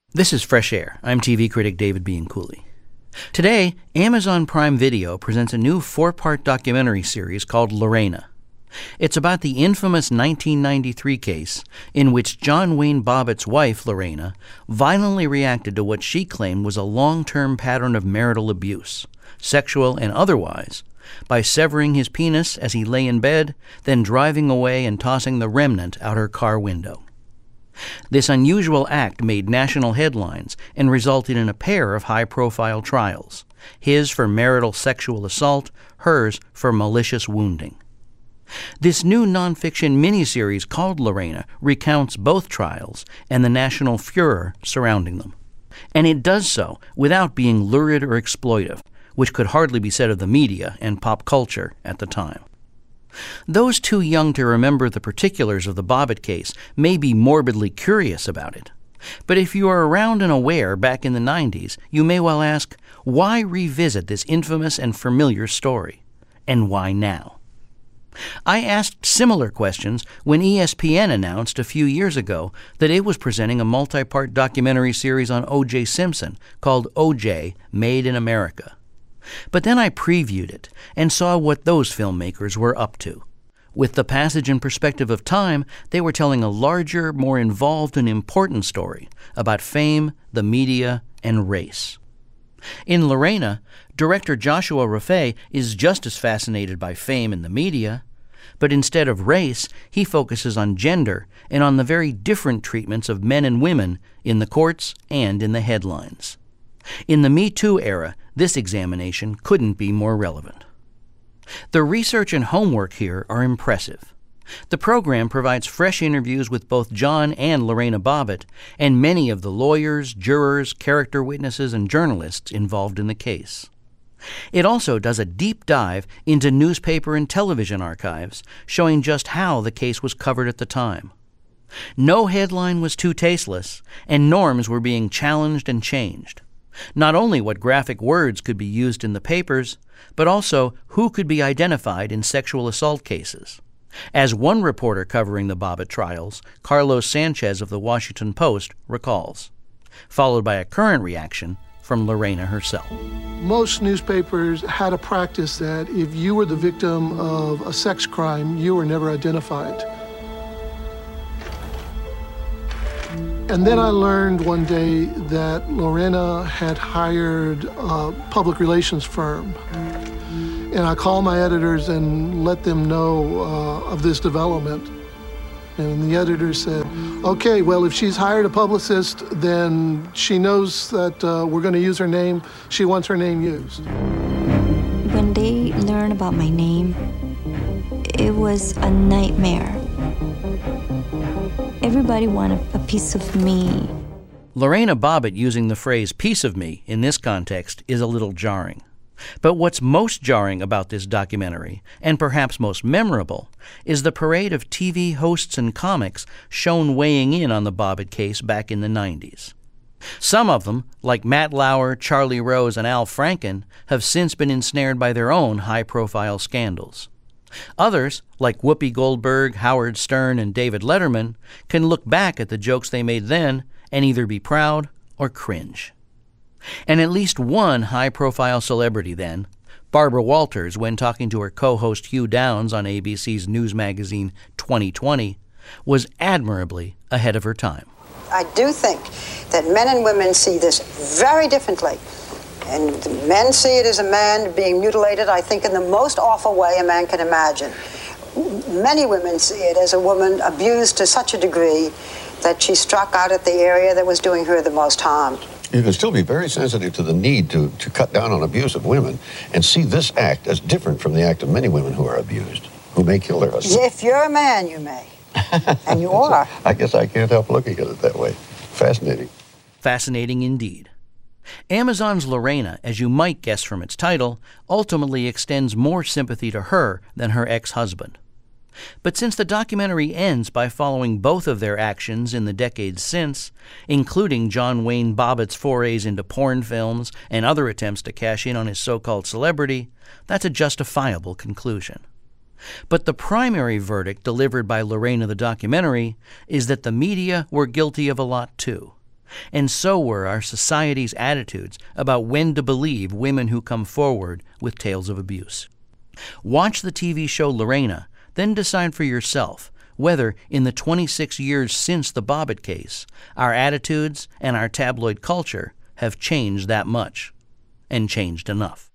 This is Fresh Air. I'm TV critic David Bianculli. Today, Amazon Prime Video presents a new 4-part documentary series called Lorena. It's about the infamous 1993 case in which John Wayne Bobbitt's wife, Lorena, violently reacted to what she claimed was a long-term pattern of marital abuse, sexual and otherwise, by severing his penis as he lay in bed, then driving away and tossing the remnant out her car window. This unusual act made national headlines and resulted in a pair of high-profile trials, his for marital sexual assault, hers for malicious wounding. This new nonfiction miniseries called Lorena recounts both trials and the national furor surrounding them. And it does so without being lurid or exploitive, which could hardly be said of the media and pop culture at the time. Those too young to remember the particulars of the Bobbitt case may be morbidly curious about it. But if you are around and aware back in the 90s, you may well ask, why revisit this infamous and familiar story? And why now? I asked similar questions when ESPN announced a few years ago that it was presenting a multi-part documentary series on O.J. Simpson called O.J. Made in America. But then I previewed it and saw what those filmmakers were up to. With the passage and perspective of time, they were telling a larger, more involved and important story about fame, the media, and race. In Lorena, director Joshua Raffay is just as fascinated by fame and the media, but instead of race, he focuses on gender and on the very different treatments of men and women in the courts and in the headlines. In the Me Too era, this examination couldn't be more relevant. The research and homework here are impressive. The program provides fresh interviews with both John and Lorena Bobbitt and many of the lawyers, jurors, character witnesses, and journalists involved in the case. It also does a deep dive into newspaper and television archives, showing just how the case was covered at the time. No headline was too tasteless, and norms were being challenged and changed. Not only what graphic words could be used in the papers, but also who could be identified in sexual assault cases. As one reporter covering the Bobbitt trials, Carlos Sanchez of the Washington Post, recalls, followed by a current reaction from Lorena herself. Most newspapers had a practice that if you were the victim of a sex crime, you were never identified. And then I learned one day that Lorena had hired a public relations firm. And I called my editors and let them know of this development. And the editor said, okay, well, if she's hired a publicist, then she knows that we're going to use her name. She wants her name used. When they learned about my name, it was a nightmare. Everybody wanted a piece of me. Lorena Bobbitt using the phrase piece of me in this context is a little jarring. But what's most jarring about this documentary, and perhaps most memorable, is the parade of TV hosts and comics shown weighing in on the Bobbitt case back in the 90s. Some of them, like Matt Lauer, Charlie Rose, and Al Franken, have since been ensnared by their own high-profile scandals. Others, like Whoopi Goldberg, Howard Stern, and David Letterman, can look back at the jokes they made then and either be proud or cringe. And at least one high-profile celebrity then, Barbara Walters, when talking to her co-host Hugh Downs on ABC's news magazine 2020, was admirably ahead of her time. I do think that men and women see this very differently. And men see it as a man being mutilated, I think, in the most awful way a man can imagine. Many women see it as a woman abused to such a degree that she struck out at the area that was doing her the most harm. You can still be very sensitive to the need to cut down on abuse of women and see this act as different from the act of many women who are abused, who may kill their husbands. If you're a man, you may. And you are. I guess I can't help looking at it that way. Fascinating. Fascinating indeed. Amazon's Lorena, as you might guess from its title, ultimately extends more sympathy to her than her ex-husband. But since the documentary ends by following both of their actions in the decades since, including John Wayne Bobbitt's forays into porn films and other attempts to cash in on his so-called celebrity, that's a justifiable conclusion. But the primary verdict delivered by Lorena the documentary is that the media were guilty of a lot too, And so were our society's attitudes about when to believe women who come forward with tales of abuse. Watch the TV show Lorena, then decide for yourself whether, in the 26 years since the Bobbitt case, our attitudes and our tabloid culture have changed that much, and changed enough.